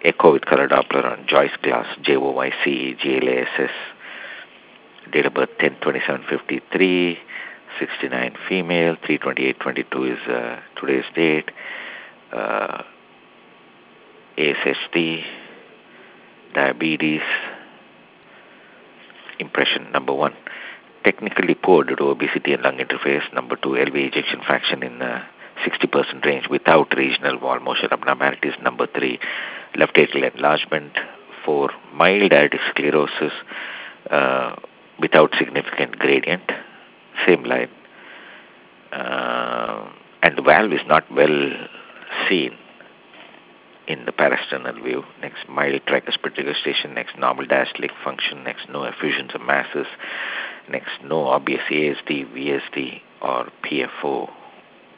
echo with color Doppler on Joyce glass, JOYCE, date of birth 10/27/53, 69 female, 3/28/22 is today's date, uh, ASHD, diabetes. Impression number 1, technically poor due to obesity and lung interface. Number 2, LV ejection fraction in 60% range without regional wall motion abnormalities. Number 3, left atrial enlargement. 4, mild aortic sclerosis without significant gradient. Same line. And the valve is not well seen in the parasternal view. Next, mild tricuspid regurgitation. Next, normal diastolic function. Next, no effusions of masses. Next, no obvious ASD, VSD, or PFO